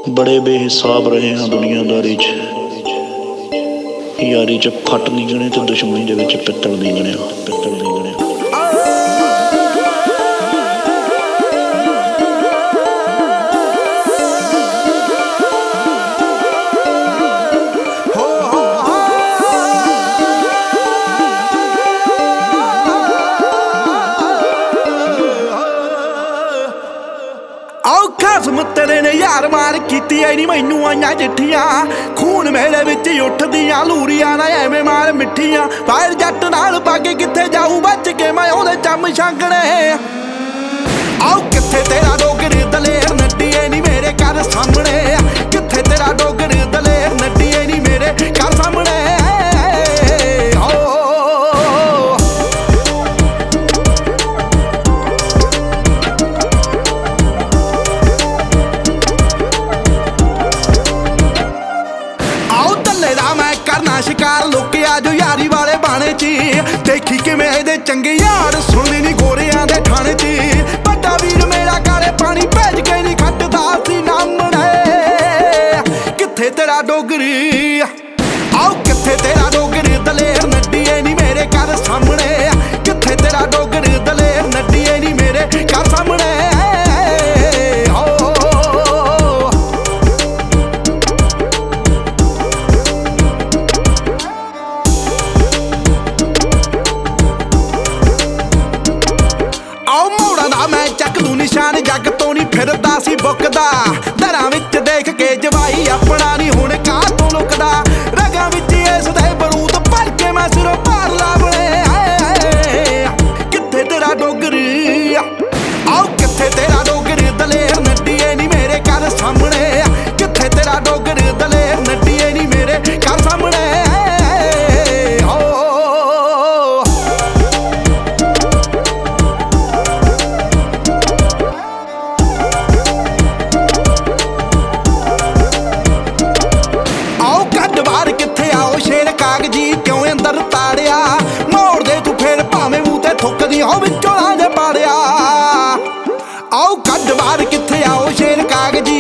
बड़े बेहिसाब रहे हाँ दुनियादारी च, यारी च फट नहीं गणे तो दुश्मनी दे विच पित्तल नहीं गणिया, पित्तल नहीं गणिया। खसम तेरे ने यार मार कीती ऐ नी मैनू आईयां चिट्ठियां, खून मेरे विच उठदियां लूरियां ना एवें मार मिट्ठियां। फायर जट नाल पाके कित्थे जाऊं बच के मैं ओहदे चम छांगणे। आओ कित्थे तेरा डोगर दलेर नड्डीए नी मेरे घर सामने, कित्थे तेरा डोगर दलेर नड्डीए नी मेरे घर सामने। करना शिकार लुकिया जो यारी वाले बाणे ची, देखी किवें इहदे चंगे यार सुनदी नी गोरियां दे ठाणे ची। बड़ा वीर मेरा काले पानी भेज के नी खटदा सी नामणे। कित्थे तेरा डोगरी, आओ कित्थे तेरा डोगरी दलेर नड्डीए नी मेरे घर सामने, कित्थे तेरा डोगरी दलेर नड्डीए नी मेरे घर सामने। मैं चक लू निशान जग तो नहीं फिरदा सी बुकदा, दरां विच देख के जवाई अपना नहीं हुण काह तों लुकदा। रगां विच इस दे बरूद भर के मैं सिरों पार लावणे। कित्थे तेरा डोगरी, आओ कित्थे तेरा डोगरी दलेर नड्डीए नी मेरे घर सामने, कित्थे तेरा डोगरी दलेर नड्डीए नी मेरे घर सामने। कागजी क्यों अंदर ताड़िया, मोड़ दे तू फिर भावें मूंह ते थुकदी हो विचों लांझ पाड़िया। आओ कड्ड बाहर कित्थे आओ शेर कागजी